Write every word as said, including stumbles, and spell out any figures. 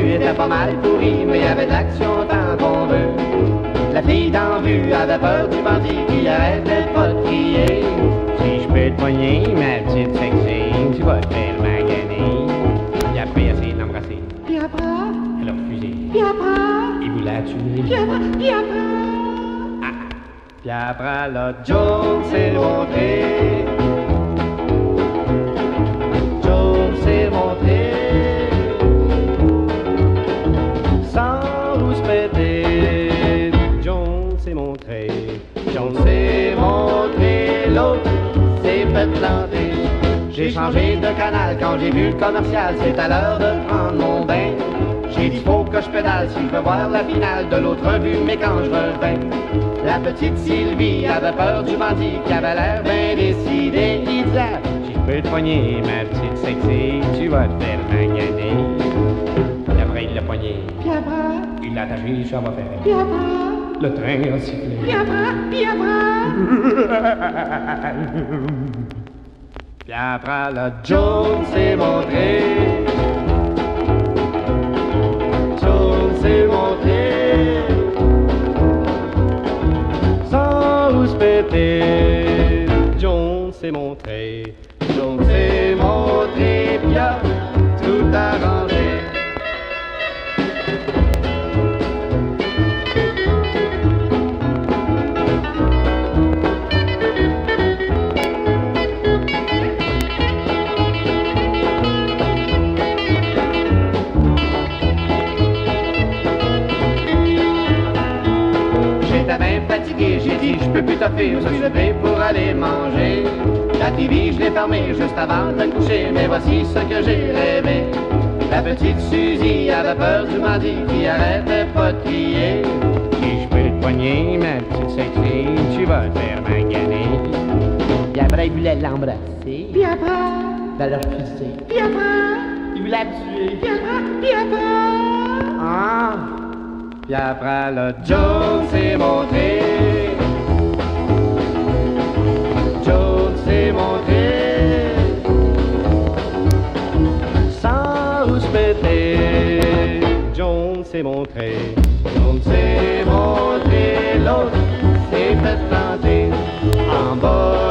début était pas mal pourri, mais y avait de l'action tant qu'on veut. La fille d'en vue avait peur du bandit qui arrêtait pas de crier. Si je peux te poigner, ma petite sexy, tu vas te faire maganer. Puis après, il a essayé de l'embrasser. Puis après? Elle a refusé. Puis après? Il voulait la tuer. Puis après? Puis après? Ah. Puis après, là, Jones s'est montré. Jones s'est montré. Sans rouspéter. Jones s'est montré. Jones s'est montré. L'autre s'est fait planter. J'ai changé de canal quand j'ai vu le commercial. C'est à l'heure de prendre mon bain. J'ai dit faut que je pédale si je veux voir la finale de l'autre revue. Mais quand je revins, la petite Sylvie avait peur du bandit qui avait l'air bien décidé. Il disait, j'ai peux te poigner, ma petite sexy, tu vas te faire maganer. Puis après, il l'a poigné. Puis après? Il l'a attaché sur la voie ferrée. Puis après? Le train a sifflé. Puis après? Puis après? Puis après, le Jones s'est montré. Jones s'est montré. Sans rouspéter. Jones s'est montré. Jones s'est montré. Bien, tout arrangé. J'ai dit, je peux plus t'offrir, je suis levé pour aller manger. La T V, je l'ai fermée juste avant de me coucher, mais voici ce que j'ai rêvé. La petite Suzy avait peur du bandit qui arrêtait pas de crier. Si je peux te poigner, ma petite sexy, tu vas te faire maganer. Puis après, il voulait l'embrasser. Puis après? Ben, le refuser. Puis après? Il voulait la tuer. Puis après? Puis après? Ah! Puis après, le Jones s'est montré. Jones s'est montré. Sans rouspéter. Jones s'est montré. Jones s'est montré. L'autre s'est fait planter en bas